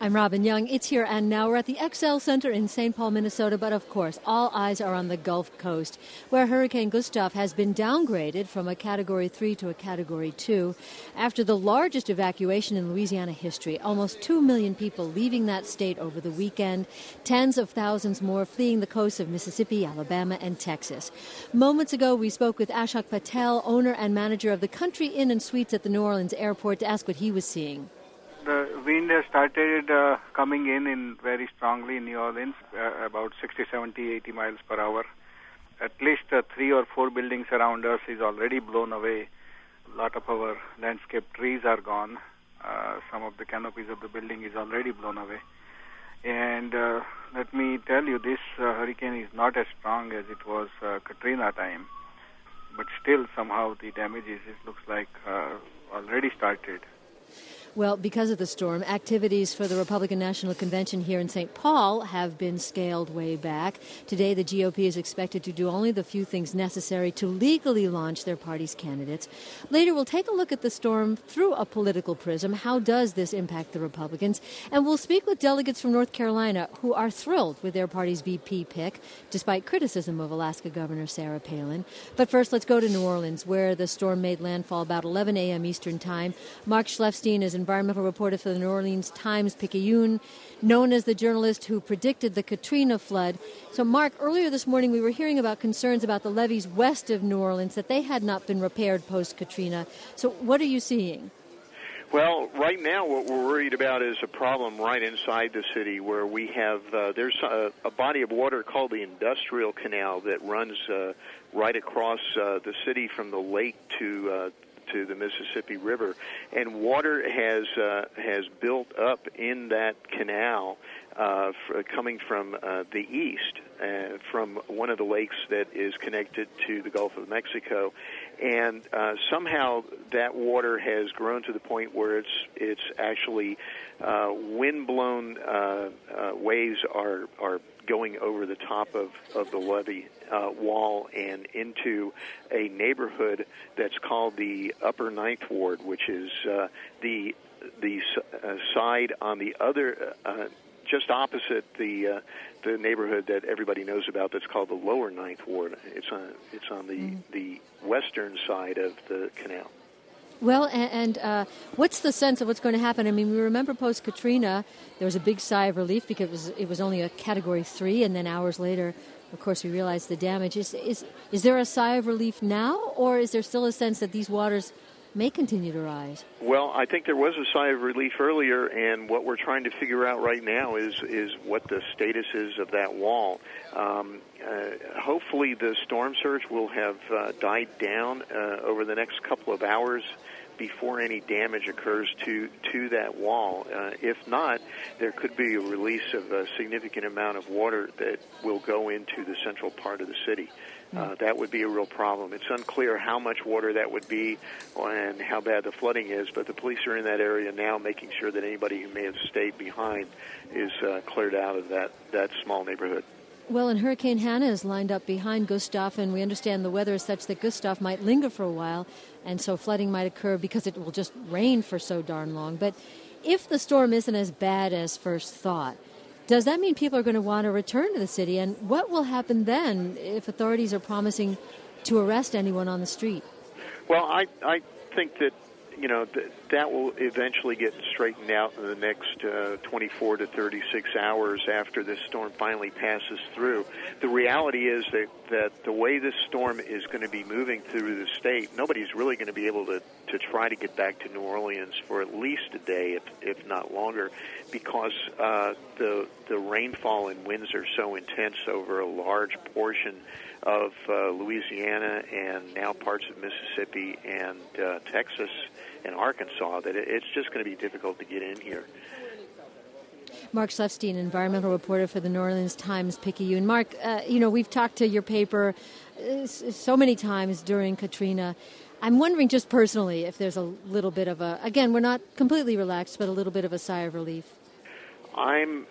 I'm Robin Young. It's Here and Now. We're at the XL Center in St. Paul, Minnesota, but of course, all eyes are on the Gulf Coast, where Hurricane Gustav has been downgraded from a Category 3 to a Category 2 after the largest evacuation in Louisiana history. Almost 2 million people leaving that state over the weekend, tens of thousands more fleeing the coasts of Mississippi, Alabama, and Texas. Moments ago, we spoke with Ashok Patel, owner and manager of the Country Inn and Suites at the New Orleans airport, to ask what he was seeing. The wind has started coming in very strongly in New Orleans, about 60, 70, 80 miles per hour. At least 3 or 4 buildings around us is already blown away. A lot of our landscape trees are gone. Some of the canopies of the building is already blown away. And let me tell you, this hurricane is not as strong as it was Katrina time. But still, somehow, the damages, it looks like, already started. Well, because of the storm, activities for the Republican National Convention here in St. Paul have been scaled way back. Today, the GOP is expected to do only the few things necessary to legally launch their party's candidates. Later, we'll take a look at the storm through a political prism. How does this impact the Republicans? And we'll speak with delegates from North Carolina who are thrilled with their party's VP pick, despite criticism of Alaska Governor Sarah Palin. But first, let's go to New Orleans, where the storm made landfall about 11 a.m. Eastern Time. Mark Schleifstein is environmental reporter for the New Orleans Times-Picayune, known as the journalist who predicted the Katrina flood. So, Mark, earlier this morning we were hearing about concerns about the levees west of New Orleans, that they had not been repaired post-Katrina. So what are you seeing? Well, right now what we're worried about is a problem right inside the city where we have, there's a body of water called the Industrial Canal that runs right across the city from the lake to the Mississippi River, and water has built up in that canal coming from the east, from one of the lakes that is connected to the Gulf of Mexico, and somehow that water has grown to the point where it's actually wind-blown waves are going over the top of the levee wall and into a neighborhood that's called the Upper Ninth Ward, which is the side on the other, just opposite the neighborhood that everybody knows about that's called the Lower Ninth Ward. It's on the western side of the canal. Well, and what's the sense of what's going to happen? I mean, we remember post-Katrina, there was a big sigh of relief because it was only a Category 3, and then hours later, of course, we realized the damage. Is there a sigh of relief now, or is there still a sense that these waters may continue to rise? Well, I think there was a sigh of relief earlier, and what we're trying to figure out right now is what the status is of that wall. Hopefully the storm surge will have died down over the next couple of hours before any damage occurs to that wall. If not, there could be a release of a significant amount of water that will go into the central part of the city. That would be a real problem. It's unclear how much water that would be and how bad the flooding is, but the police are in that area now making sure that anybody who may have stayed behind is cleared out of that small neighborhood. Well, and Hurricane Hannah is lined up behind Gustav, and we understand the weather is such that Gustav might linger for a while, and so flooding might occur because it will just rain for so darn long. But if the storm isn't as bad as first thought, does that mean people are going to want to return to the city? And what will happen then if authorities are promising to arrest anyone on the street? Well, I think that, that will eventually get straightened out in the next 24 to 36 hours after this storm finally passes through. The reality is that the way this storm is going to be moving through the state, nobody's really going to be able to try to get back to New Orleans for at least a day, if not longer, because the rainfall and winds are so intense over a large portion of Louisiana and now parts of Mississippi and Texas and Arkansas that it's just going to be difficult to get in here. Mark Schleifstein, environmental reporter for the New Orleans Times-Picayune. Mark, we've talked to your paper so many times during Katrina. I'm wondering just personally if there's a little bit of again, we're not completely relaxed, but a little bit of a sigh of relief. I'm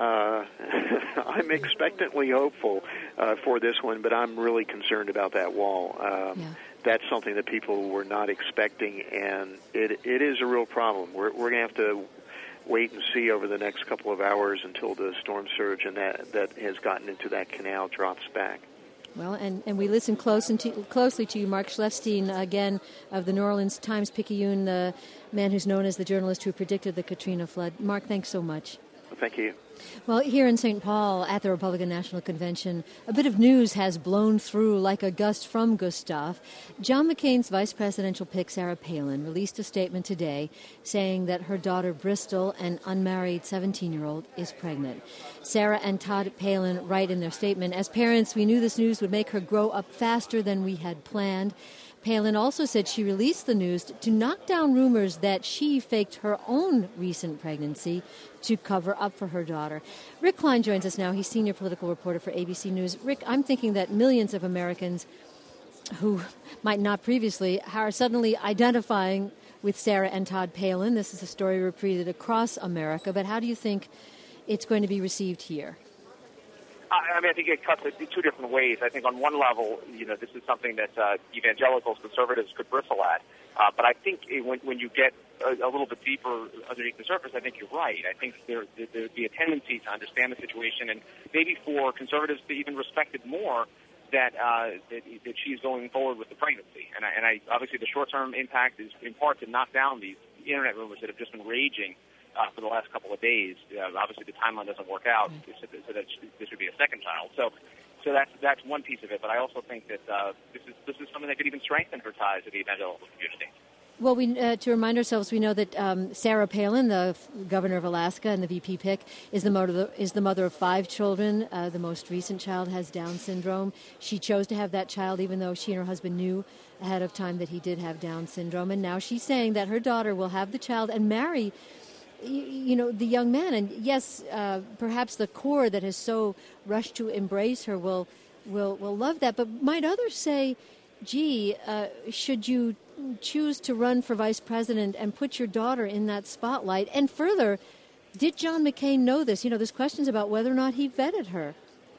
expectantly hopeful for this one, but I'm really concerned about that wall. That's something that people were not expecting, and it is a real problem. We're going to have to wait and see over the next couple of hours until the storm surge and that has gotten into that canal drops back. Well, and we listen closely to you, Mark Schleifstein, again, of the New Orleans Times-Picayune, the man who's known as the journalist who predicted the Katrina flood. Mark, thanks so much. Thank you. Well, here in St. Paul at the Republican National Convention, a bit of news has blown through like a gust from Gustav. John McCain's vice presidential pick, Sarah Palin, released a statement today saying that her daughter Bristol, an unmarried 17-year-old, is pregnant. Sarah and Todd Palin write in their statement, "As parents, we knew this news would make her grow up faster than we had planned." Palin also said she released the news to knock down rumors that she faked her own recent pregnancy to cover up for her daughter. Rick Klein joins us now. He's senior political reporter for ABC News. Rick, I'm thinking that millions of Americans who might not previously are suddenly identifying with Sarah and Todd Palin. This is a story repeated across America, but how do you think it's going to be received here? I think it cuts it in two different ways. I think on one level, this is something that evangelicals, conservatives could bristle at. But I think when you get a little bit deeper underneath the surface, I think you're right. I think there'd be a tendency to understand the situation and maybe for conservatives to even respect it more that she's going forward with the pregnancy. And I obviously the short-term impact is in part to knock down these internet rumors that have just been raging for the last couple of days. Obviously, the timeline doesn't work out, so that this would be a second child. So that's one piece of it. But I also think that this is something that could even strengthen her ties to the evangelical community. Well, to remind ourselves, we know that Sarah Palin, the governor of Alaska and the VP pick, is the mother of 5 children. The most recent child has Down syndrome. She chose to have that child even though she and her husband knew ahead of time that he did have Down syndrome. And now she's saying that her daughter will have the child and marry the young man. And yes, perhaps the core that has so rushed to embrace her will love that. But might others say, gee, should you choose to run for vice president and put your daughter in that spotlight? And further, did John McCain know this? There's questions about whether or not he vetted her.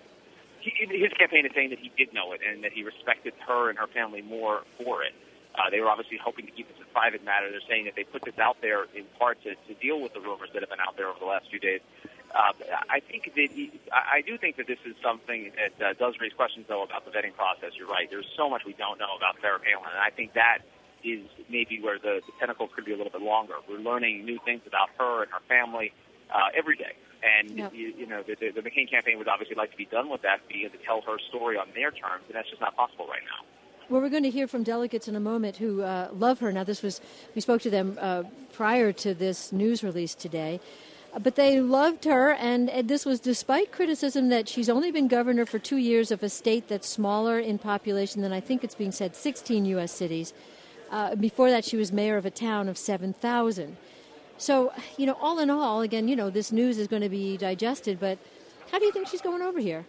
His campaign is saying that he did know it and that he respected her and her family more for it. They were obviously hoping to keep this a private matter. They're saying that they put this out there in part to deal with the rumors that have been out there over the last few days. I do think that this is something that does raise questions, though, about the vetting process. You're right. There's so much we don't know about Sarah Palin, and I think that is maybe where the tentacles could be a little bit longer. We're learning new things about her and her family every day. And, yep. The McCain campaign would obviously like to be done with that, to tell her story on their terms, and that's just not possible right now. Well, we're going to hear from delegates in a moment who love her. Now, we spoke to them prior to this news release today, but they loved her, and this was despite criticism that she's only been governor for 2 years of a state that's smaller in population than I think it's being said 16 U.S. cities. Before that, she was mayor of a town of 7,000. So, all in all, again, this news is going to be digested, but how do you think she's going over here?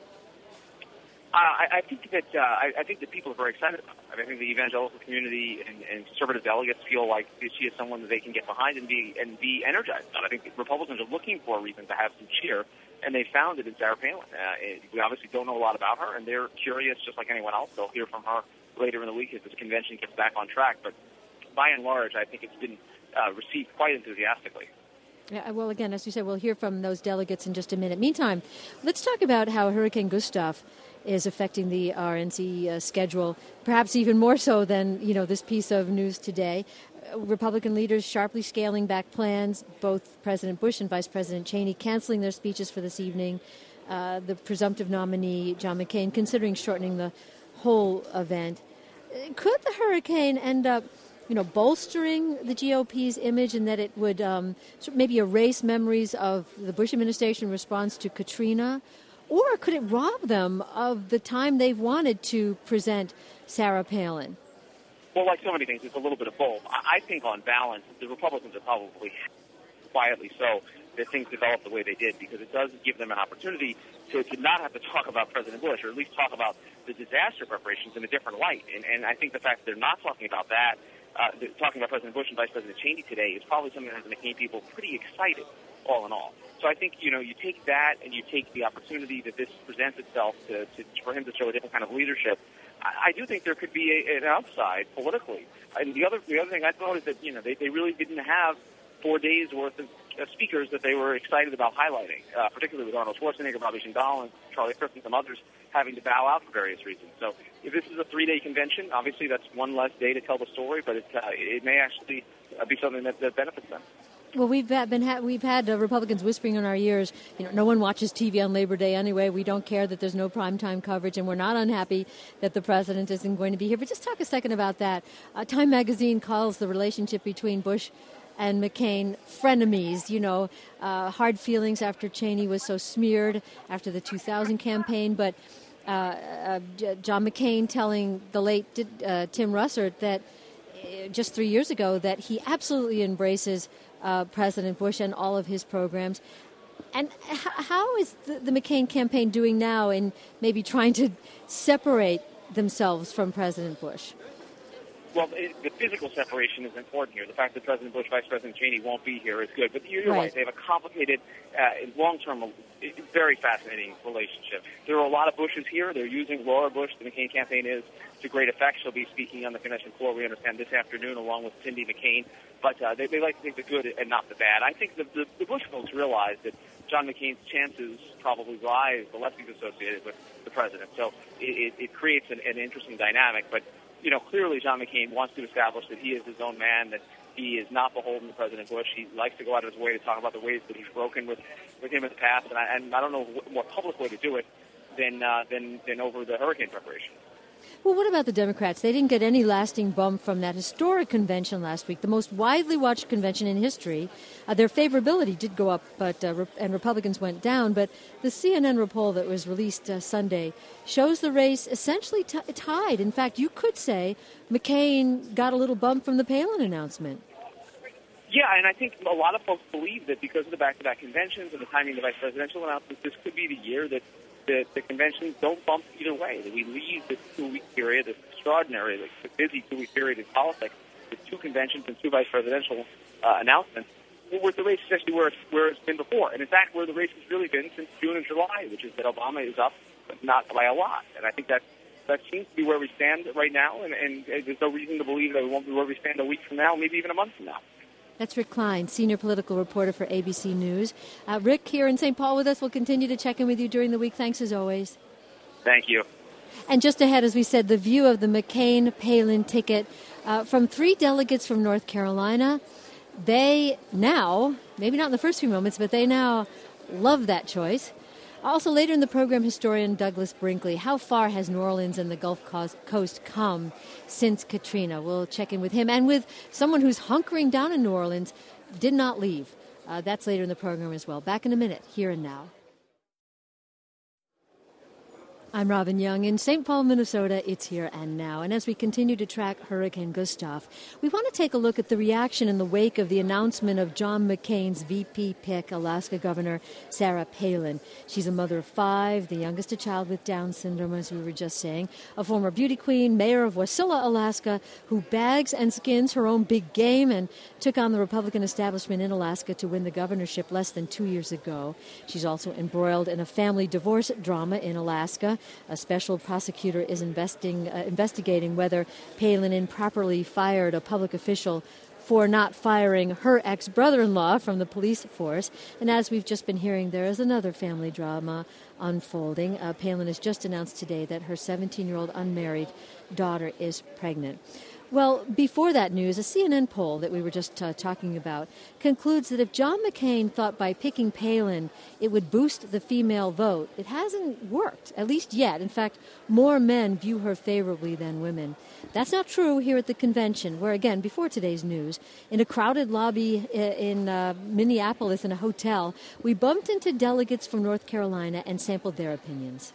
I think that people are very excited about her. I think the evangelical community and conservative delegates feel like she is someone that they can get behind and be energized about. I think Republicans are looking for a reason to have some cheer, and they found it in Sarah Palin. We obviously don't know a lot about her, and they're curious just like anyone else. They'll hear from her later in the week as this convention gets back on track. But by and large, I think it's been received quite enthusiastically. Yeah, well, again, as you said, we'll hear from those delegates in just a minute. Meantime, let's talk about how Hurricane Gustav is affecting the RNC schedule, perhaps even more so than, this piece of news today. Republican leaders sharply scaling back plans, both President Bush and Vice President Cheney canceling their speeches for this evening. The presumptive nominee, John McCain, considering shortening the whole event. Could the hurricane end up bolstering the GOP's image and that it would maybe erase memories of the Bush administration response to Katrina? Or could it rob them of the time they've wanted to present Sarah Palin? Well, like so many things, it's a little bit of both. I think on balance, the Republicans are probably quietly so that things develop the way they did, because it does give them an opportunity to not have to talk about President Bush, or at least talk about the disaster preparations in a different light. And I think the fact that they're not talking about that, talking about President Bush and Vice President Cheney today, is probably something that has McCain people pretty excited, all in all. So I think, you take that and you take the opportunity that this presents itself for him to show a different kind of leadership. I do think there could be an upside politically. And the other thing I thought is that, they really didn't have 4 days worth of speakers that they were excited about highlighting, particularly with Arnold Schwarzenegger, Bobby Jindal, and Charlie Kirk, and some others having to bow out for various reasons. So if this is a 3-day convention, obviously that's one less day to tell the story, but it may actually be something that benefits them. Well, we've had Republicans whispering in our ears, no one watches TV on Labor Day anyway. We don't care that there's no primetime coverage, and we're not unhappy that the president isn't going to be here. But just talk a second about that. Time magazine calls the relationship between Bush and McCain frenemies, hard feelings after Cheney was so smeared after the 2000 campaign. But John McCain telling the late Tim Russert that just 3 years ago that he absolutely embraces President Bush and all of his programs. And how is the McCain campaign doing now in maybe trying to separate themselves from President Bush? Well, the physical separation is important here. The fact that President Bush, Vice President Cheney won't be here is good. But you're right. They have a complicated, long-term, very fascinating relationship. There are a lot of Bushes here. They're using Laura Bush, the McCain campaign is, to great effect. She'll be speaking on the convention floor, we understand, this afternoon, along with Cindy McCain. But they like to think the good and not the bad. I think the Bush folks realize that John McCain's chances probably rise the less he's associated with the president. So it creates an interesting dynamic. But clearly John McCain wants to establish that he is his own man, that he is not beholden to President Bush. He likes to go out of his way to talk about the ways that he's broken with him in the past, and I don't know a more public way to do it than over the hurricane preparation. Well, what about the Democrats? They didn't get any lasting bump from that historic convention last week, the most widely watched convention in history. Their favorability did go up, and Republicans went down. But the CNN poll that was released Sunday shows the race essentially tied. In fact, you could say McCain got a little bump from the Palin announcement. Yeah, and I think a lot of folks believe that because of the back-to-back conventions and the timing of the vice presidential announcement, this could be the year that the conventions don't bump either way, that we leave this 2-week period, this extraordinary, busy 2-week period in politics, with 2 conventions and 2 vice presidential announcements, where the race is actually where it's been before. And in fact, where the race has really been since June and July, which is that Obama is up, but not by a lot. And I think that seems to be where we stand right now, and there's no reason to believe that we won't be where we stand a week from now, maybe even a month from now. That's Rick Klein, senior political reporter for ABC News. Rick, here in St. Paul with us. We'll continue to check in with you during the week. Thanks as always. Thank you. And just ahead, as we said, the view of the McCain-Palin ticket from 3 delegates from North Carolina. They now, maybe not in the first few moments, but they now love that choice. Also, later in the program, historian Douglas Brinkley. How far has New Orleans and the Gulf Coast come since Katrina? We'll check in with him and with someone who's hunkering down in New Orleans, did not leave. That's later in the program as well. Back in a minute, Here and Now. I'm Robin Young. In St. Paul, Minnesota, it's Here and Now. And as we continue to track Hurricane Gustav, we want to take a look at the reaction in the wake of the announcement of John McCain's VP pick, Alaska Governor Sarah Palin. She's a mother of 5, the youngest a child with Down syndrome, as we were just saying, a former beauty queen, mayor of Wasilla, Alaska, who bags and skins her own big game and took on the Republican establishment in Alaska to win the governorship less than 2 years ago. She's also embroiled in a family divorce drama in Alaska. A special prosecutor is investigating whether Palin improperly fired a public official for not firing her ex-brother-in-law from the police force. And as we've just been hearing, there is another family drama unfolding. Palin has just announced today that her 17-year-old unmarried daughter is pregnant. Well, before that news, a CNN poll that we were just talking about concludes that if John McCain thought by picking Palin it would boost the female vote, it hasn't worked, at least yet. In fact, more men view her favorably than women. That's not true here at the convention, where, again, before today's news, in a crowded lobby in Minneapolis in a hotel, we bumped into delegates from North Carolina and sampled their opinions.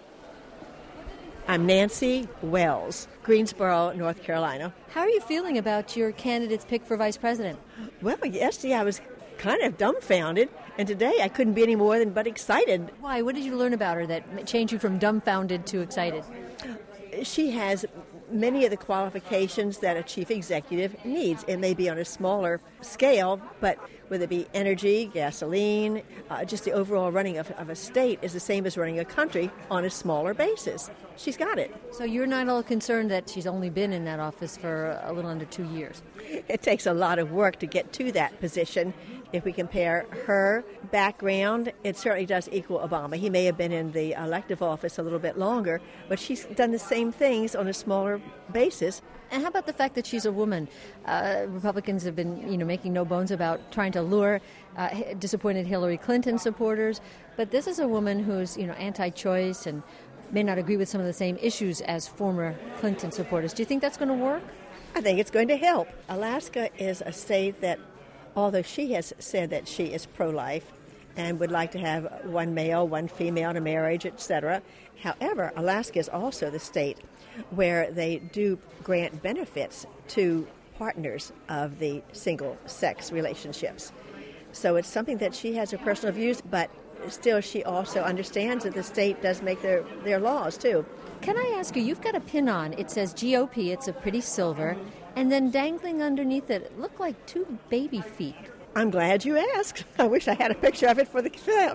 I'm Nancy Wells, Greensboro, North Carolina. How are you feeling about your candidate's pick for vice president? Well, yesterday I was kind of dumbfounded, and today I couldn't be any more than but excited. Why? What did you learn about her that changed you from dumbfounded to excited? She has many of the qualifications that a chief executive needs. It may be on a smaller scale, but whether it be energy, gasoline, just the overall running of a state is the same as running a country on a smaller basis. She's got it. So you're not all concerned that she's only been in that office for a little under 2 years? It takes a lot of work to get to that position, If we compare her background, it certainly does equal Obama. He may have been in the elective office a little bit longer, but she's done the same things on a smaller basis. And how about the fact that she's a woman? Republicans have been, making no bones about trying to lure disappointed Hillary Clinton supporters. But this is a woman who's, anti-choice and may not agree with some of the same issues as former Clinton supporters. Do you think that's going to work? I think it's going to help. Alaska is a state that, although she has said that she is pro-life and would like to have one male, one female in a marriage, etc., however, Alaska is also the state where they do grant benefits to partners of the single-sex relationships. So it's something that she has her personal views, but still she also understands that the state does make their laws, too. Can I ask you, you've got a pin on. It says GOP. It's a pretty silver. And then dangling underneath it look like two baby feet. I'm glad you asked. I wish I had a picture of it for the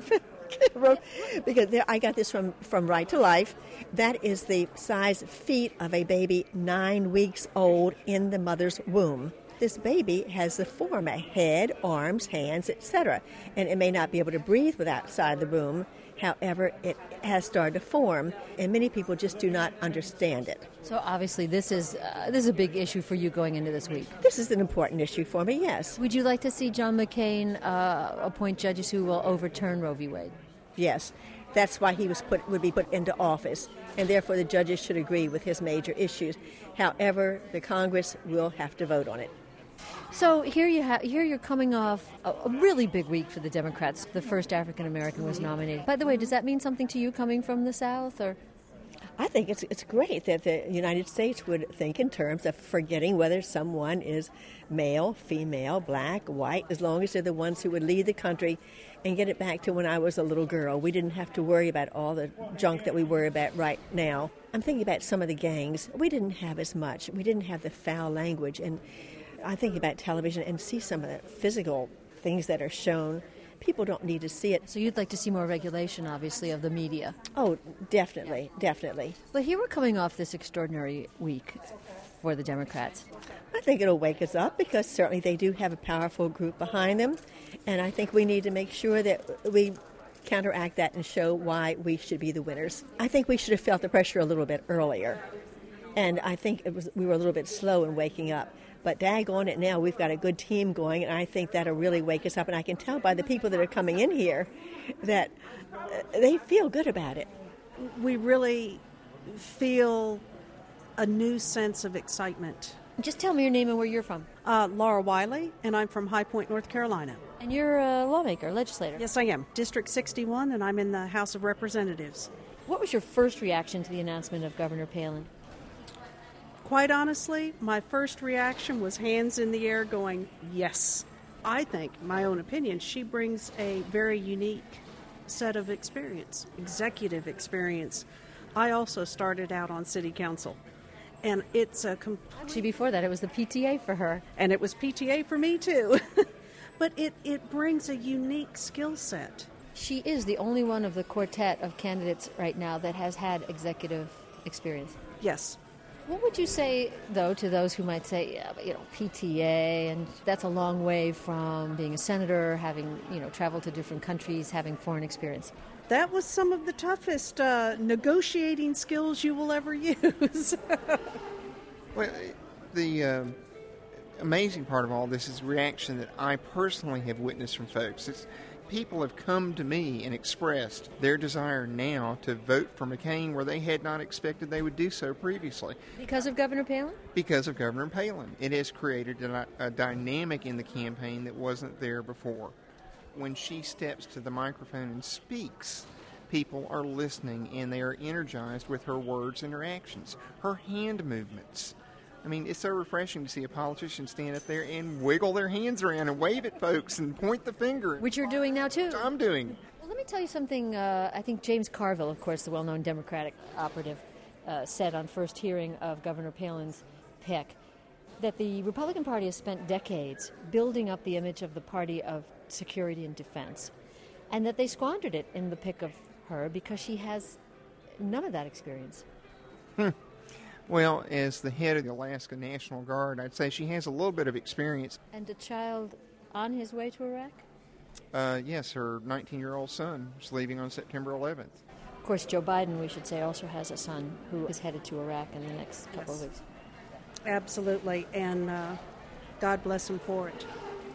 because I got this from Right to Life. That is the size feet of a baby 9 weeks old in the mother's womb. This baby has the form, a head, arms, hands, etc. And it may not be able to breathe without outside the womb. However, it has started to form, and many people just do not understand it. So obviously this is a big issue for you going into this week. This is an important issue for me, yes. Would you like to see John McCain appoint judges who will overturn Roe v. Wade? Yes. That's why he would be put into office, and therefore the judges should agree with his major issues. However, the Congress will have to vote on it. So here you're coming off a really big week for the Democrats. The first African American was nominated. By the way, does that mean something to you coming from the South, or? I think it's great that the United States would think in terms of forgetting whether someone is male, female, black, white, as long as they're the ones who would lead the country and get it back to when I was a little girl. We didn't have to worry about all the junk that we worry about right now. I'm thinking about some of the gangs. We didn't have as much. We didn't have the foul language. And I think about television and see some of the physical things that are shown. People don't need to see it. So you'd like to see more regulation, obviously, of the media? Oh, definitely, definitely. But here we're coming off this extraordinary week for the Democrats. I think it'll wake us up because certainly they do have a powerful group behind them. And I think we need to make sure that we counteract that and show why we should be the winners. I think we should have felt the pressure a little bit earlier. And I think we were a little bit slow in waking up. But daggone it, now we've got a good team going, and I think that'll really wake us up. And I can tell by the people that are coming in here that they feel good about it. We really feel a new sense of excitement. Just tell me your name and where you're from. Laura Wiley, and I'm from High Point, North Carolina. And you're a lawmaker, legislator. Yes, I am. District 61, and I'm in the House of Representatives. What was your first reaction to the announcement of Governor Palin? Quite honestly, my first reaction was hands in the air going, yes. I think, my own opinion, she brings a very unique set of experience, executive experience. I also started out on city council, and it's a complete... Actually, before that, it was the PTA for her. And it was PTA for me, too. But it brings a unique skill set. She is the only one of the quartet of candidates right now that has had executive experience. Yes. What would you say, though, to those who might say, yeah, but, PTA, and that's a long way from being a senator, having, traveled to different countries, having foreign experience? That was some of the toughest negotiating skills you will ever use. Well, the amazing part of all this is the reaction that I personally have witnessed from folks. People have come to me and expressed their desire now to vote for McCain where they had not expected they would do so previously. Because of Governor Palin? Because of Governor Palin. It has created a dynamic in the campaign that wasn't there before. When she steps to the microphone and speaks, people are listening and they are energized with her words and her actions, her hand movements. I mean, it's so refreshing to see a politician stand up there and wiggle their hands around and wave at folks and point the finger. Which you're doing now, too. Which I'm doing. Well, let me tell you something. I think James Carville, of course, the well-known Democratic operative, said on first hearing of Governor Palin's pick that the Republican Party has spent decades building up the image of the party of security and defense, and that they squandered it in the pick of her because she has none of that experience. Well, as the head of the Alaska National Guard, I'd say she has a little bit of experience. And a child on his way to Iraq? Yes, her 19-year-old son is leaving on September 11th. Of course, Joe Biden, we should say, also has a son who is headed to Iraq in the next couple of weeks. Absolutely, and God bless him for it.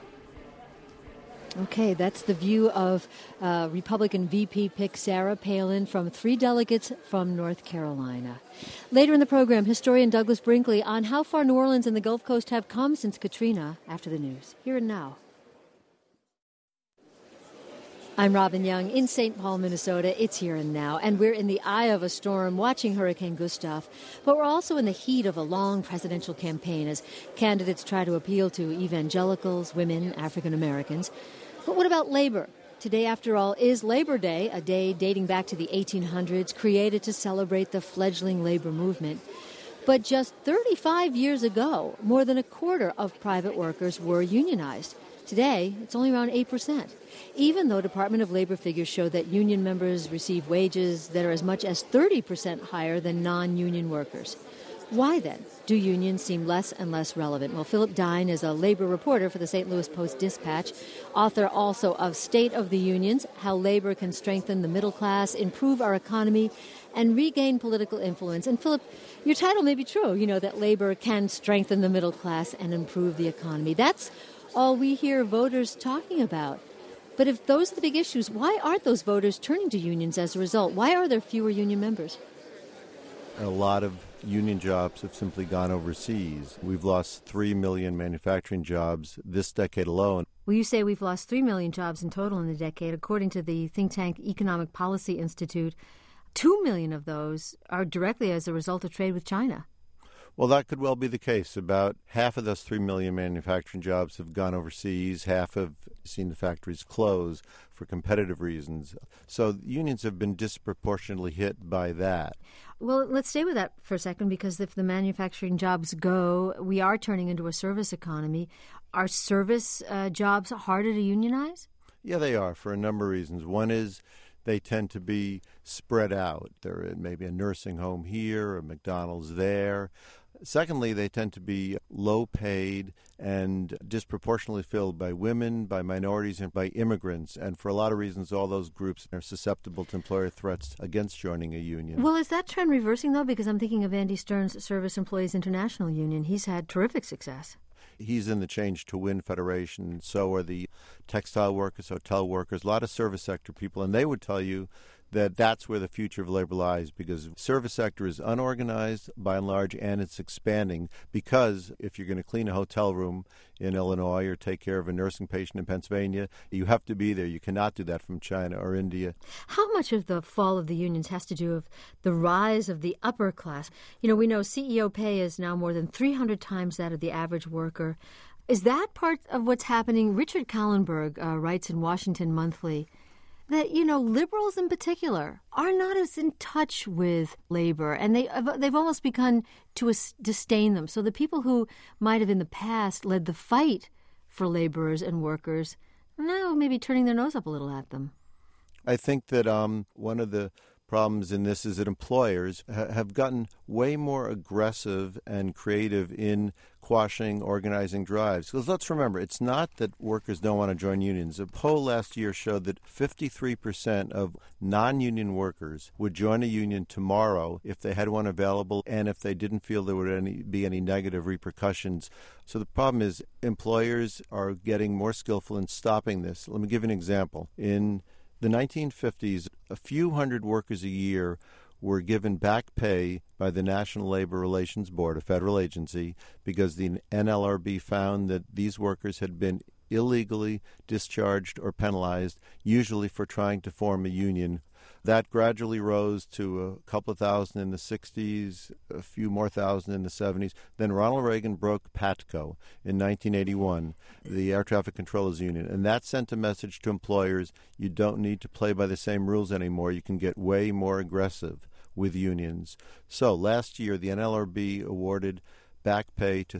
Okay, that's the view of Republican VP pick Sarah Palin from 3 delegates from North Carolina. Later in the program, historian Douglas Brinkley on how far New Orleans and the Gulf Coast have come since Katrina. After the news, here and now. I'm Robin Young in St. Paul, Minnesota. It's here and now, and we're in the eye of a storm watching Hurricane Gustav, but we're also in the heat of a long presidential campaign as candidates try to appeal to evangelicals, women, African Americans. But what about labor? Today, after all, is Labor Day, a day dating back to the 1800s, created to celebrate the fledgling labor movement. But just 35 years ago, more than a quarter of private workers were unionized. Today, it's only around 8%, even though Department of Labor figures show that union members receive wages that are as much as 30% higher than non-union workers. Why, then, do unions seem less and less relevant? Well, Philip Dine is a labor reporter for the St. Louis Post-Dispatch, author also of State of the Unions, How Labor Can Strengthen the Middle Class, Improve Our Economy, and Regain Political Influence. And, Philip, your title may be true, that labor can strengthen the middle class and improve the economy. That's all we hear voters talking about. But if those are the big issues, why aren't those voters turning to unions as a result? Why are there fewer union members? A lot of union jobs have simply gone overseas. We've lost 3 million manufacturing jobs this decade alone. Well, you say we've lost 3 million jobs in total in the decade. According to the think tank Economic Policy Institute, 2 million of those are directly as a result of trade with China. Well, that could well be the case. About half of those 3 million manufacturing jobs have gone overseas. Half have seen the factories close for competitive reasons. So unions have been disproportionately hit by that. Well, let's stay with that for a second, because if the manufacturing jobs go, we are turning into a service economy. Are service jobs harder to unionize? Yeah, they are, for a number of reasons. One is they tend to be spread out. There may be a nursing home here, a McDonald's there. Secondly, they tend to be low paid and disproportionately filled by women, by minorities, and by immigrants. And for a lot of reasons, all those groups are susceptible to employer threats against joining a union. Well, is that trend reversing, though? Because I'm thinking of Andy Stern's Service Employees International Union. He's had terrific success. He's in the Change to Win Federation. So are the textile workers, hotel workers, a lot of service sector people. And they would tell you that that's where the future of labor lies, because the service sector is unorganized by and large, and it's expanding, because if you're going to clean a hotel room in Illinois or take care of a nursing patient in Pennsylvania, you have to be there. You cannot do that from China or India. How much of the fall of the unions has to do with the rise of the upper class? We know CEO pay is now more than 300 times that of the average worker. Is that part of what's happening? Richard Kallenberg writes in Washington Monthly that, liberals in particular are not as in touch with labor, and they've almost begun to disdain them. So the people who might have in the past led the fight for laborers and workers are now maybe turning their nose up a little at them. I think that one of the problems in this is that employers have gotten way more aggressive and creative in quashing organizing drives. Because let's remember, it's not that workers don't want to join unions. A poll last year showed that 53% of non-union workers would join a union tomorrow if they had one available and if they didn't feel there would be any negative repercussions. So the problem is employers are getting more skillful in stopping this. Let me give you an example. In the 1950s, a few hundred workers a year were given back pay by the National Labor Relations Board, a federal agency, because the NLRB found that these workers had been illegally discharged or penalized, usually for trying to form a union. That gradually rose to a couple of thousand in the 60s, a few more thousand in the 70s. Then Ronald Reagan broke PATCO in 1981, the Air Traffic Controllers Union, and that sent a message to employers: you don't need to play by the same rules anymore. You can get way more aggressive with unions. So last year, the NLRB awarded back pay to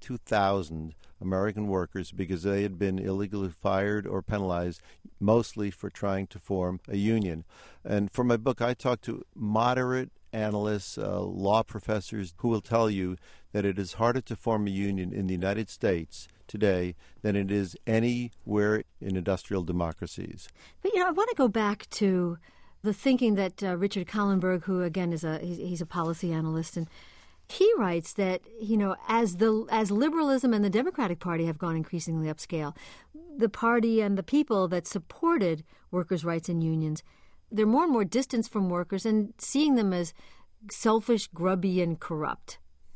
32,000 American workers because they had been illegally fired or penalized, mostly for trying to form a union. And for my book, I talked to moderate analysts, law professors who will tell you that it is harder to form a union in the United States today than it is anywhere in industrial democracies. But, I want to go back to the thinking that Richard Kallenberg, who, again, he's a policy analyst, and he writes that, as liberalism and the Democratic Party have gone increasingly upscale, the party and the people that supported workers' rights and unions, they're more and more distanced from workers and seeing them as selfish, grubby, and corrupt.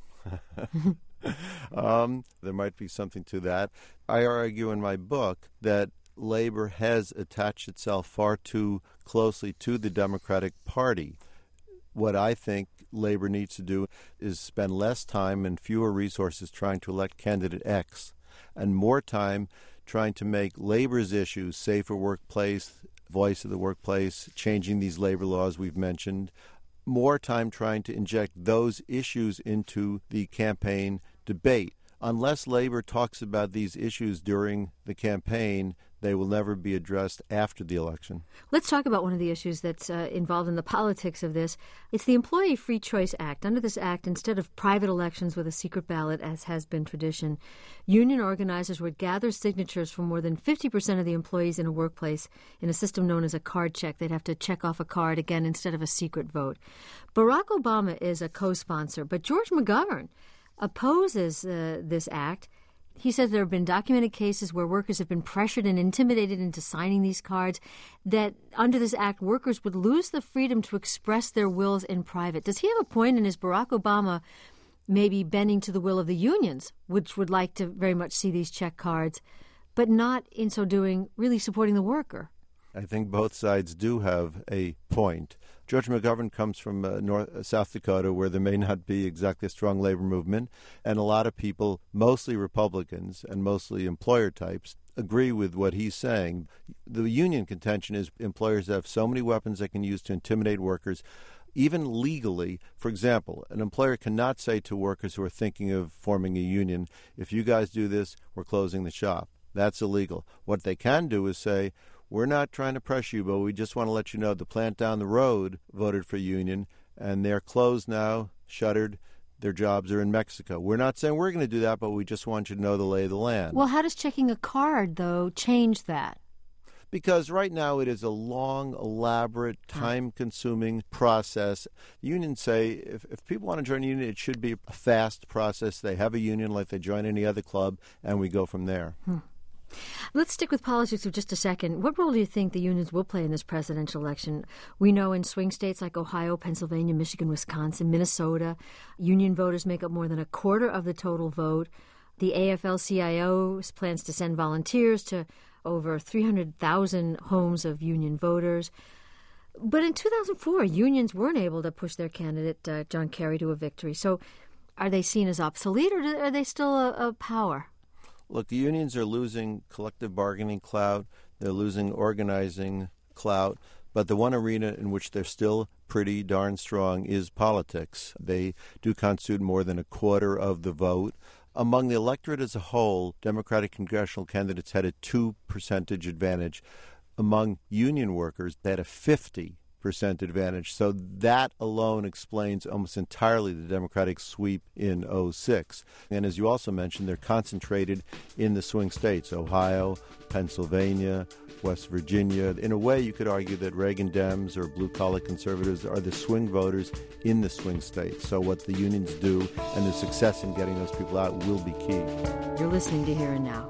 There might be something to that. I argue in my book that labor has attached itself far too closely to the Democratic Party. What I think labor needs to do is spend less time and fewer resources trying to elect candidate X and more time trying to make labor's issues, safer workplace, voice of the workplace, changing these labor laws we've mentioned, more time trying to inject those issues into the campaign debate. Unless labor talks about these issues during the campaign, they will never be addressed after the election. Let's talk about one of the issues that's involved in the politics of this. It's the Employee Free Choice Act. Under this act, instead of private elections with a secret ballot, as has been tradition, union organizers would gather signatures from more than 50% of the employees in a workplace in a system known as a card check. They'd have to check off a card, again, instead of a secret vote. Barack Obama is a co-sponsor, but George McGovern opposes this act. He says there have been documented cases where workers have been pressured and intimidated into signing these cards, that under this act, workers would lose the freedom to express their wills in private. Does he have a point, and is Barack Obama maybe bending to the will of the unions, which would like to very much see these check cards, but not in so doing really supporting the worker? I think both sides do have a point. George McGovern comes from South Dakota, where there may not be exactly a strong labor movement, and a lot of people, mostly Republicans and mostly employer types, agree with what he's saying. The union contention is employers have so many weapons they can use to intimidate workers, even legally. For example, an employer cannot say to workers who are thinking of forming a union, if you guys do this, we're closing the shop. That's illegal. What they can do is say, we're not trying to pressure you, but we just want to let you know the plant down the road voted for union, and they're closed now, shuttered. Their jobs are in Mexico. We're not saying we're going to do that, but we just want you to know the lay of the land. Well, how does checking a card, though, change that? Because right now it is a long, elaborate, time-consuming process. Unions say if people want to join a union, it should be a fast process. They have a union like they join any other club, and we go from there. Let's stick with politics for just a second. What role do you think the unions will play in this presidential election? We know in swing states like Ohio, Pennsylvania, Michigan, Wisconsin, Minnesota, union voters make up more than a quarter of the total vote. The AFL-CIO plans to send volunteers to over 300,000 homes of union voters. But in 2004, unions weren't able to push their candidate, John Kerry, to a victory. So are they seen as obsolete, or are they still a power? Look, the unions are losing collective bargaining clout. They're losing organizing clout. But the one arena in which they're still pretty darn strong is politics. They do constitute more than a quarter of the vote. Among the electorate as a whole, Democratic congressional candidates had a 2% advantage. Among union workers, they had a 50% advantage. So that alone explains almost entirely the Democratic sweep in 2006. And as you also mentioned, they're concentrated in the swing states, Ohio, Pennsylvania, West Virginia. In a way, you could argue that Reagan Dems or blue-collar conservatives are the swing voters in the swing states. So what the unions do and the success in getting those people out will be key. You're listening to Here and Now.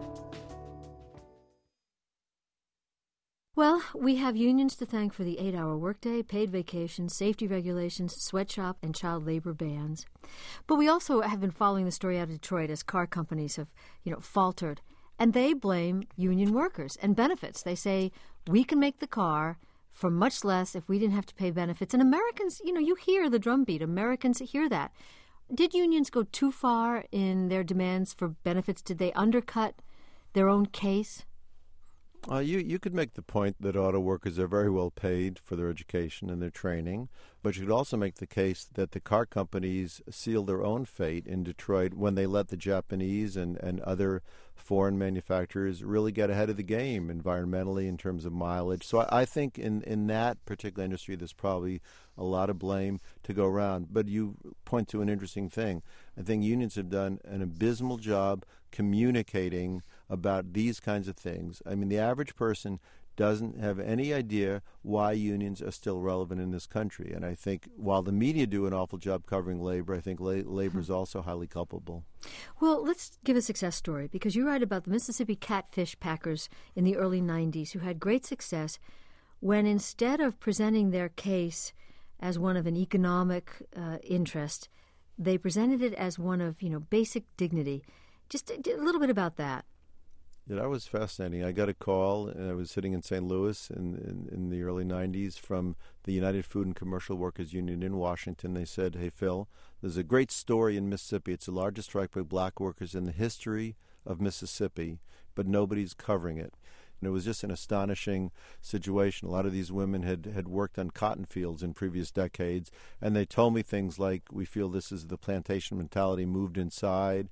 Well, we have unions to thank for the 8-hour workday, paid vacations, safety regulations, sweatshop, and child labor bans. But we also have been following the story out of Detroit as car companies have, faltered. And they blame union workers and benefits. They say, we can make the car for much less if we didn't have to pay benefits. And Americans, you hear the drumbeat. Americans hear that. Did unions go too far in their demands for benefits? Did they undercut their own case? You could make the point that auto workers are very well paid for their education and their training, but you could also make the case that the car companies seal their own fate in Detroit when they let the Japanese and other foreign manufacturers really get ahead of the game environmentally in terms of mileage. So I think in that particular industry there's probably a lot of blame to go around. But you point to an interesting thing. I think unions have done an abysmal job communicating about these kinds of things. I mean, the average person doesn't have any idea why unions are still relevant in this country. And I think while the media do an awful job covering labor, I think labor is also highly culpable. Well, let's give a success story, because you write about the Mississippi catfish packers in the early 90s who had great success when, instead of presenting their case as one of an economic interest, they presented it as one of, basic dignity. Just a little bit about that. Yeah, that was fascinating. I got a call, and I was sitting in St. Louis in the early 90s from the United Food and Commercial Workers Union in Washington. They said, "Hey, Phil, there's a great story in Mississippi. It's the largest strike by black workers in the history of Mississippi, but nobody's covering it." And it was just an astonishing situation. A lot of these women had worked on cotton fields in previous decades, and they told me things like, "We feel this is the plantation mentality moved inside.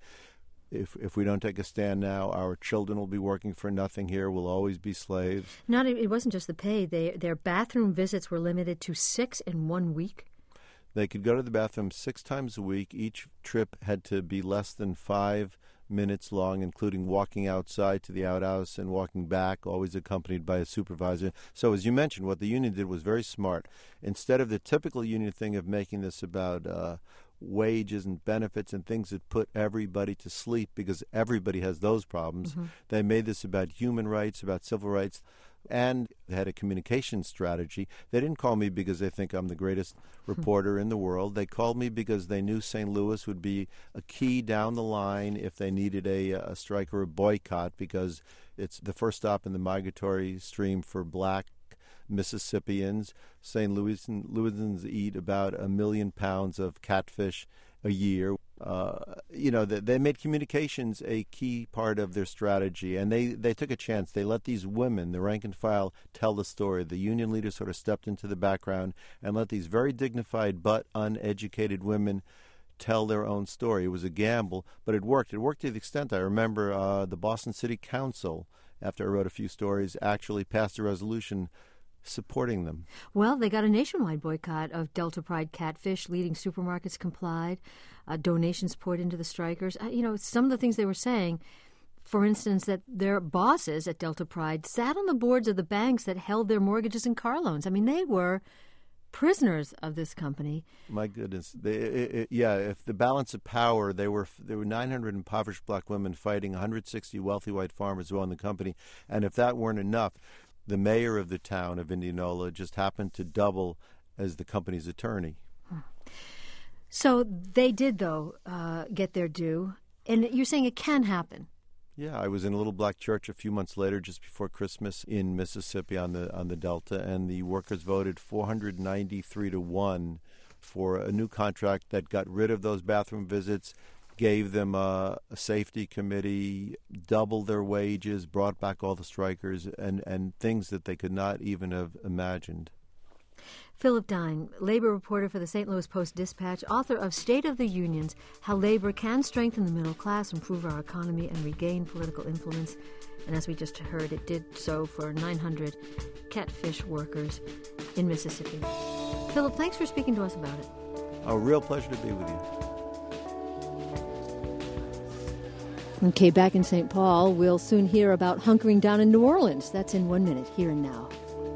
If we don't take a stand now, our children will be working for nothing here. We'll always be slaves." It wasn't just the pay. Their bathroom visits were limited to 6 in 1 week. They could go to the bathroom 6 times a week. Each trip had to be less than 5 minutes long, including walking outside to the outhouse and walking back, always accompanied by a supervisor. So as you mentioned, what the union did was very smart. Instead of the typical union thing of making this about wages and benefits and things that put everybody to sleep, because everybody has those problems, they made this about human rights, about civil rights, and they had a communication strategy. They didn't call me because they think I'm the greatest reporter in the world. They called me because they knew St. Louis would be a key down the line if they needed a strike or a boycott, because it's the first stop in the migratory stream for black Mississippians. St. Louisans eat about 1 million pounds of catfish a year. They made communications a key part of their strategy, and they took a chance. They let these women, the rank and file, tell the story. The union leaders sort of stepped into the background and let these very dignified but uneducated women tell their own story. It was a gamble, but it worked. It worked to the extent I remember the Boston City Council, after I wrote a few stories, actually passed a resolution supporting them. Well, they got a nationwide boycott of Delta Pride catfish. Leading supermarkets complied. Donations poured into the strikers. Some of the things they were saying, for instance, that their bosses at Delta Pride sat on the boards of the banks that held their mortgages and car loans. I mean, they were prisoners of this company. My goodness. If the balance of power, there were 900 impoverished black women fighting 160 wealthy white farmers who owned the company. And if that weren't enough, the mayor of the town of Indianola just happened to double as the company's attorney. So they did, though, get their due. And you're saying it can happen. Yeah, I was in a little black church a few months later, just before Christmas, in Mississippi on the Delta, and the workers voted 493-1 for a new contract that got rid of those bathroom visits, gave them a safety committee, doubled their wages, brought back all the strikers, and things that they could not even have imagined. Philip Dine, labor reporter for the St. Louis Post-Dispatch, author of State of the Unions, How Labor Can Strengthen the Middle Class, Improve Our Economy, and Regain Political Influence. And as we just heard, it did so for 900 catfish workers in Mississippi. Philip, thanks for speaking to us about it. A real pleasure to be with you. Okay, back in St. Paul, we'll soon hear about hunkering down in New Orleans. That's in 1 minute, here and now.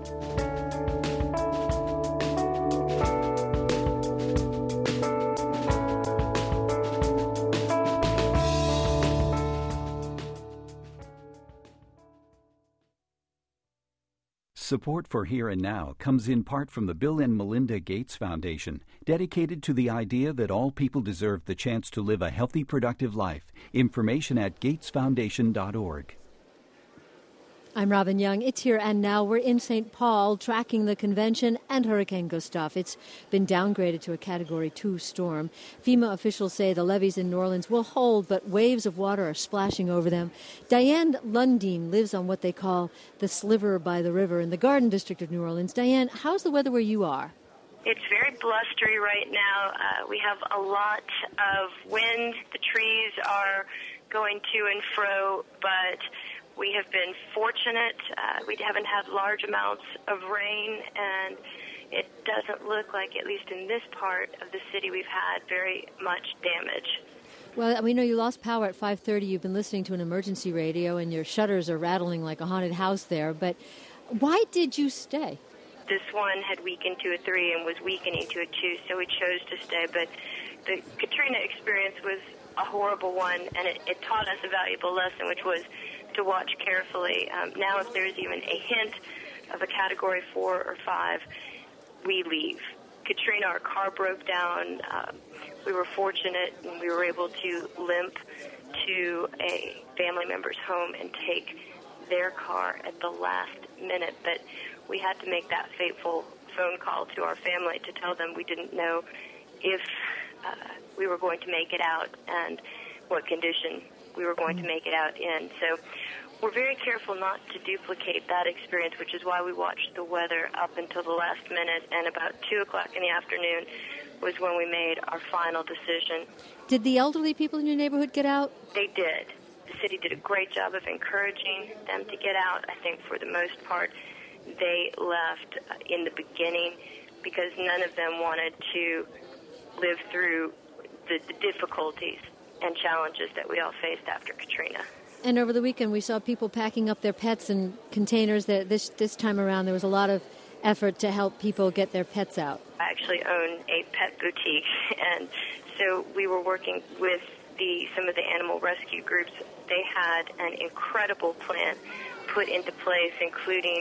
Support for Here and Now comes in part from the Bill and Melinda Gates Foundation, dedicated to the idea that all people deserve the chance to live a healthy, productive life. Information at gatesfoundation.org. I'm Robin Young. It's Here and Now. We're in St. Paul tracking the convention and Hurricane Gustav. It's been downgraded to a Category 2 storm. FEMA officials say the levees in New Orleans will hold, but waves of water are splashing over them. Diane Lundeen lives on what they call the sliver by the river in the Garden District of New Orleans. Diane, how's the weather where you are? It's very blustery right now. We have a lot of wind. The trees are going to and fro, but we have been fortunate. We haven't had large amounts of rain, and it doesn't look like, at least in this part of the city, we've had very much damage. Well, we know you lost power at 5:30. You've been listening to an emergency radio, and your shutters are rattling like a haunted house there. But why did you stay? This one had weakened to a 3 and was weakening to a 2, so we chose to stay. But the Katrina experience was a horrible one, and it taught us a valuable lesson, which was to watch carefully. Now if there's even a hint of a Category 4 or 5, we leave. Katrina, our car broke down. We were fortunate, and we were able to limp to a family member's home and take their car at the last minute. But we had to make that fateful phone call to our family to tell them we didn't know if we were going to make it out and what condition we were going to make it out in. So we're very careful not to duplicate that experience, which is why we watched the weather up until the last minute, and about 2 o'clock in the afternoon was when we made our final decision. Did the elderly people in your neighborhood get out? They did. The city did a great job of encouraging them to get out. I think for the most part, they left in the beginning because none of them wanted to live through the difficulties and challenges that we all faced after Katrina. And over the weekend, we saw people packing up their pets in containers. That this time around, there was a lot of effort to help people get their pets out. I actually own a pet boutique, and so we were working with some of the animal rescue groups. They had an incredible plan put into place, including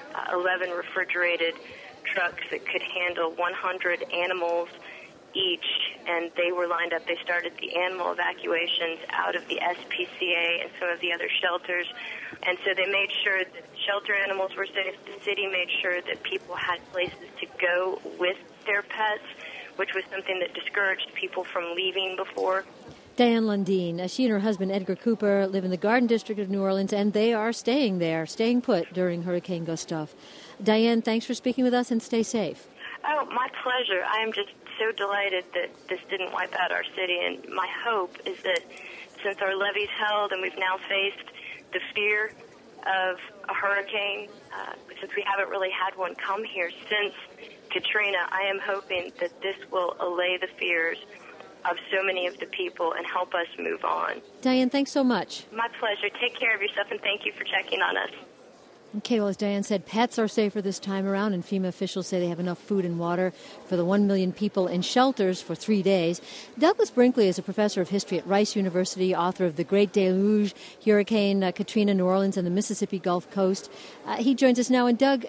11 refrigerated trucks that could handle 100 animals each, and they were lined up. They started the animal evacuations out of the SPCA and some of the other shelters, and so they made sure that shelter animals were safe. The city made sure that people had places to go with their pets, which was something that discouraged people from leaving before. Diane Lundeen, she and her husband Edgar Cooper live in the Garden District of New Orleans, and they are staying there, staying put during Hurricane Gustav. Diane, thanks for speaking with us, and stay safe. Oh, my pleasure. I am just so delighted that this didn't wipe out our city, and my hope is that since our levees held and we've now faced the fear of a hurricane, since we haven't really had one come here since Katrina, I am hoping that this will allay the fears of so many of the people and help us move on. Diane, thanks so much. My pleasure. Take care of yourself, and thank you for checking on us. Okay, well, as Diane said, pets are safer this time around, and FEMA officials say they have enough food and water for the 1 million people in shelters for 3 days. Douglas Brinkley is a professor of history at Rice University, author of The Great Deluge, Hurricane Katrina, New Orleans, and the Mississippi Gulf Coast. He joins us now. And Doug,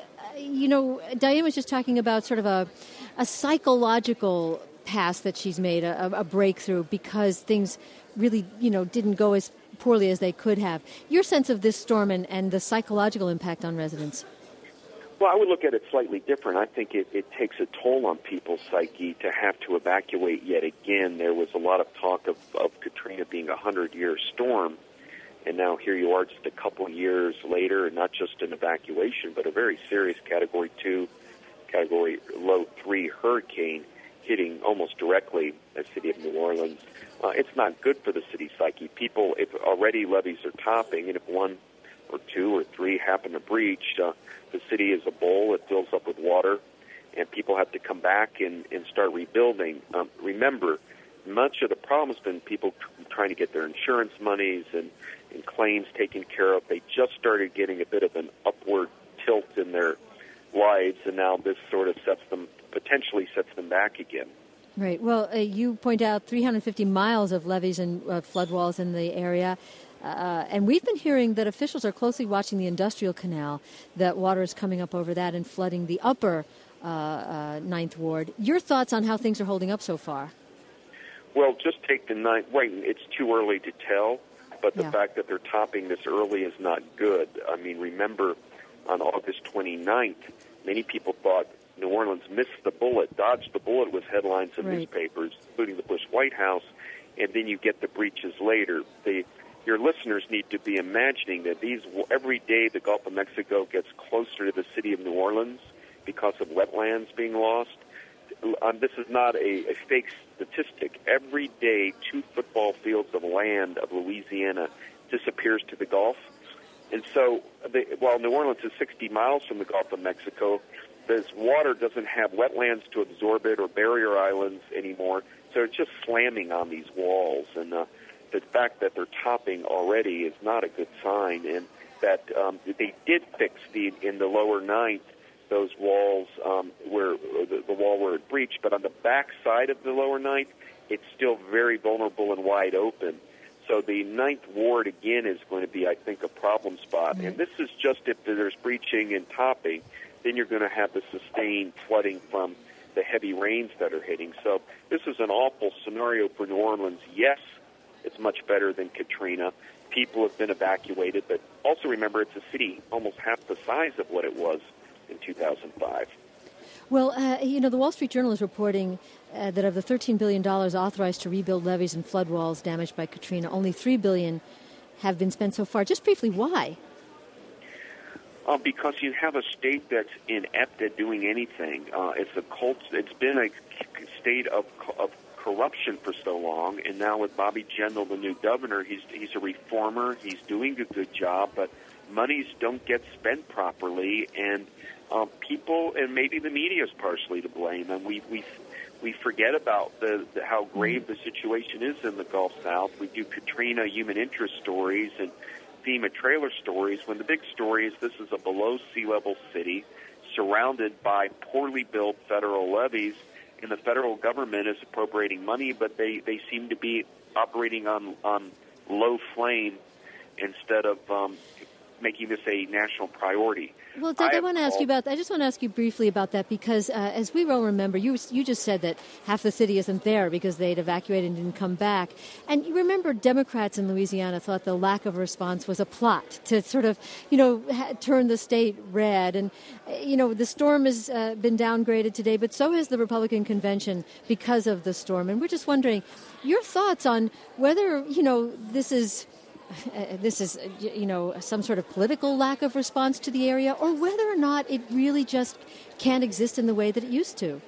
Diane was just talking about sort of a psychological pass that she's made, a breakthrough, because things really, didn't go as poorly as they could have. Your sense of this storm and the psychological impact on residents? Well, I would look at it slightly different. I think it takes a toll on people's psyche to have to evacuate yet again. There was a lot of talk of Katrina being a 100-year storm, and now here you are just a couple years later, and not just an evacuation, but a very serious Category 2, Category low 3 hurricane hitting almost directly the city of New Orleans. It's not good for the city's psyche. People, if already levees are topping, and if 1 or 2 or 3 happen to breach, the city is a bowl. It fills up with water, and people have to come back and start rebuilding. Remember, much of the problem has been people trying to get their insurance monies and claims taken care of. They just started getting a bit of an upward tilt in their lives, and now this sort of potentially sets them back again. Right. Well, you point out 350 miles of levees and flood walls in the area. And we've been hearing that officials are closely watching the industrial canal, that water is coming up over that and flooding the upper Ninth Ward. Your thoughts on how things are holding up so far? Well, just take the Ninth. Wait, it's too early to tell. but the fact that they're topping this early is not good. I mean, remember, on August 29th, many people thought New Orleans missed the bullet, dodged the bullet with headlines in newspapers, including the Bush White House, and then you get the breaches later. Your listeners need to be imagining that every day the Gulf of Mexico gets closer to the city of New Orleans because of wetlands being lost. This is not a fake statistic. Every day, 2 football fields of land of Louisiana disappears to the Gulf. And so while New Orleans is 60 miles from the Gulf of Mexico, this water doesn't have wetlands to absorb it or barrier islands anymore, so it's just slamming on these walls. And the fact that they're topping already is not a good sign. And that they did fix in the lower ninth those walls where the wall where it breached, but on the back side of the lower ninth, it's still very vulnerable and wide open. So the Ninth Ward, again, is going to be, I think, a problem spot. And this is just if there's breaching and topping, then you're going to have the sustained flooding from the heavy rains that are hitting. So this is an awful scenario for New Orleans. Yes, it's much better than Katrina. People have been evacuated, but also remember it's a city almost half the size of what it was in 2005. Well, the Wall Street Journal is reporting that of the $13 billion authorized to rebuild levees and flood walls damaged by Katrina, only $3 billion have been spent so far. Just briefly, why? Because you have a state that's inept at doing anything. It's been a state of corruption for so long, and now with Bobby Jindal, the new governor, he's a reformer. He's doing a good job, but monies don't get spent properly, and people, and maybe the media is partially to blame, and we forget about how grave the situation is in the Gulf South. We do Katrina human interest stories and FEMA trailer stories, when the big story is this is a below sea level city surrounded by poorly built federal levees, and the federal government is appropriating money, but they seem to be operating on low flame instead of making this a national priority. Well, Doug, I just want to ask you briefly about that, because as we all remember, you just said that half the city isn't there because they'd evacuated and didn't come back. And you remember Democrats in Louisiana thought the lack of a response was a plot to sort of, turn the state red. And, the storm has been downgraded today, but so has the Republican convention because of the storm. And we're just wondering your thoughts on whether, this is some sort of political lack of response to the area, or whether or not it really just can't exist in the way that it used to.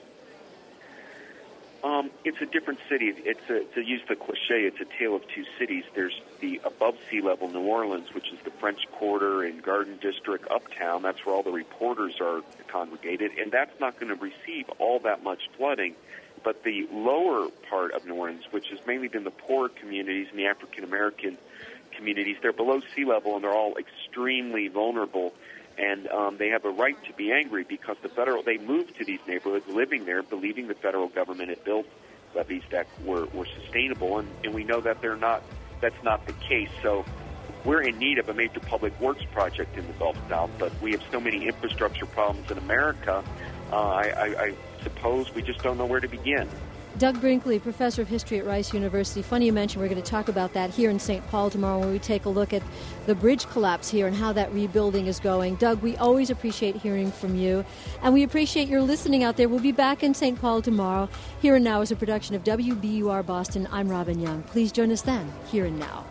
It's a different city. To use the cliche, it's a tale of two cities. There's the above sea level New Orleans, which is the French Quarter and Garden District uptown. That's where all the reporters are congregated, and that's not going to receive all that much flooding. But the lower part of New Orleans, which has mainly been the poor communities and the African American communities, they're below sea level, and they're all extremely vulnerable. And they have a right to be angry because they moved to these neighborhoods, living there, believing the federal government had built levees that were sustainable, and we know that that's not the case. So we're in need of a major public works project in the Gulf South, but we have so many infrastructure problems in America, I suppose we just don't know where to begin. Doug Brinkley, professor of history at Rice University. Funny you mentioned we're going to talk about that here in St. Paul tomorrow when we take a look at the bridge collapse here and how that rebuilding is going. Doug, we always appreciate hearing from you, and we appreciate your listening out there. We'll be back in St. Paul tomorrow. Here and Now is a production of WBUR Boston. I'm Robin Young. Please join us then, Here and Now.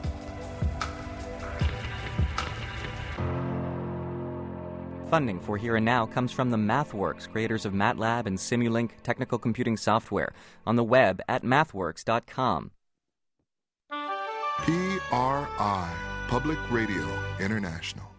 Funding for Here and Now comes from the MathWorks, creators of MATLAB and Simulink technical computing software, on the web at mathworks.com. PRI, Public Radio International.